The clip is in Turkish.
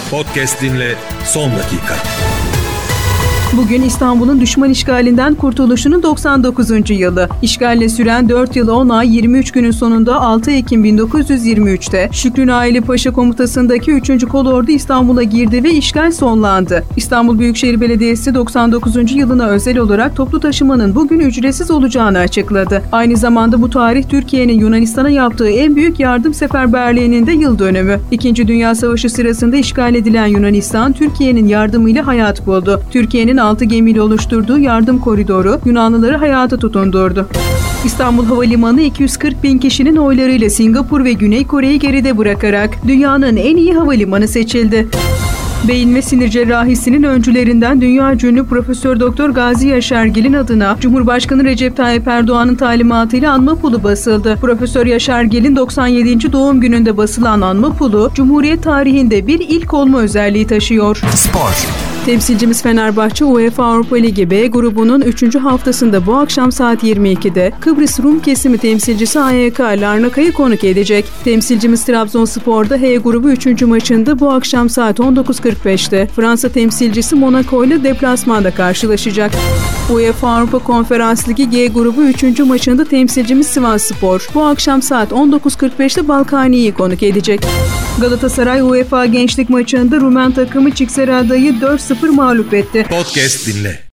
Podcast dinle son dakika. Bugün İstanbul'un düşman işgalinden kurtuluşunun 99. yılı. İşgalle süren 4 yıl 10 ay 23 günün sonunda 6 Ekim 1923'te Şükrü Naili Paşa komutasındaki 3. Kolordu İstanbul'a girdi ve işgal sonlandı. İstanbul Büyükşehir Belediyesi 99. yılına özel olarak toplu taşımanın bugün ücretsiz olacağını açıkladı. Aynı zamanda bu tarih Türkiye'nin Yunanistan'a yaptığı en büyük yardım seferberliğinin de yıl dönümü. İkinci Dünya Savaşı sırasında işgal edilen Yunanistan, Türkiye'nin yardımıyla hayat buldu. Türkiye'nin 6 gemiyle oluşturduğu yardım koridoru Yunanlıları hayata tutundurdu. İstanbul Havalimanı 240 bin kişinin oylarıyla Singapur ve Güney Kore'yi geride bırakarak dünyanın en iyi havalimanı seçildi. Beyin ve sinir cerrahisinin öncülerinden dünyaca ünlü Profesör Doktor Gazi Yaşargil'in adına Cumhurbaşkanı Recep Tayyip Erdoğan'ın talimatıyla anma pulu basıldı. Profesör Yaşargil'in 97. doğum gününde basılan anma pulu, Cumhuriyet tarihinde bir ilk olma özelliği taşıyor. Spor. Temsilcimiz Fenerbahçe UEFA Avrupa Ligi B grubunun 3. haftasında bu akşam saat 22'de Kıbrıs Rum kesimi temsilcisi AYK Larnaka'yı konuk edecek. Temsilcimiz Trabzonspor'da H grubu 3. maçında bu akşam saat 19.45'te Fransa temsilcisi Monaco ile deplasmanda karşılaşacak. UEFA Avrupa Konferans Ligi G grubu 3. maçında temsilcimiz Sivasspor bu akşam saat 19.45'te Balkani'yi konuk edecek. Galatasaray UEFA Gençlik maçında Rumen takımı Çikserada'yı 4-0 mağlup etti. Podcast dinle.